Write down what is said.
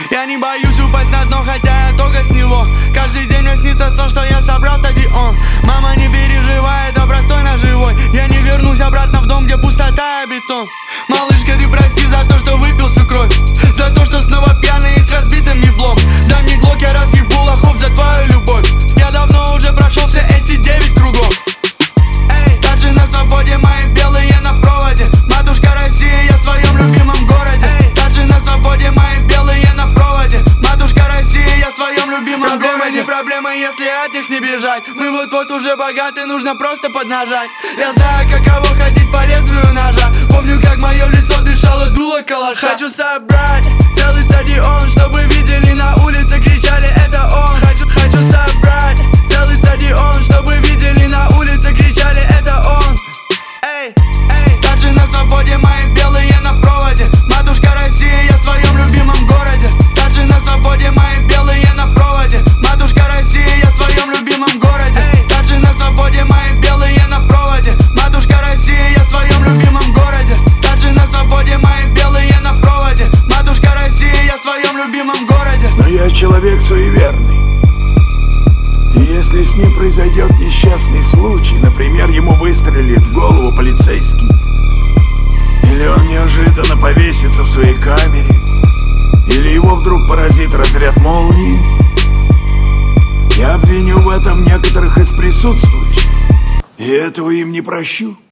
Я не боюсь упасть на дно, хотя я только с него. Каждый день мне снится сон, что я собрал стадион. Мама, не переживай, это простой ножевой. Я не вернусь обратно в дом, где пустота и бетон. Малышка, ты прости за то, что выпил всю кровь, за то, что снова пьяный и с разбитым еблом. Дай мне глок, я разъебу лохов за твою любовь. Я давно уже прошел все эти 9 кругов. Эй, старший на свободе, мои белые на проводе. Матушка Россия, я в своем любимом городе. Эй, старший на свободе, мои белые на проводе. Матушка Россия, я в своем любимом городе. Проблема не проблема, если от них не бежать. Мы вот-вот уже богаты, нужно просто поднажать. Я знаю, каково ходить по лезвию ножа. Помню, как мое лицо дышало дуло калаша. Хочу собрать целый стадион, чтобы видели на улице, кричали это он. Хочу собрать целый стадион, чтобы видели на улице, кричали это он. Эй, эй, старший на свободе, мои белые на проводе. Матушка Россия, я в своем любимом городе. Старший на свободе, мои белые на проводе. Матушка Россия, я в своем любимом городе. Эй, старший на свободе, мои белые на проводе. Матушка Россия, я в своем любимом городе. Старший на свободе, мои белые на проводе. Матушка Россия, я в своем любимом городе. Но я человек суеверный. И если с ним произойдет несчастный случай, например, ему выстрелит в голову полицейский, или он неожиданно повесится в своей камере, или его вдруг поразит разряд молнии, я обвиню в этом некоторых из присутствующих, и этого им не прощу.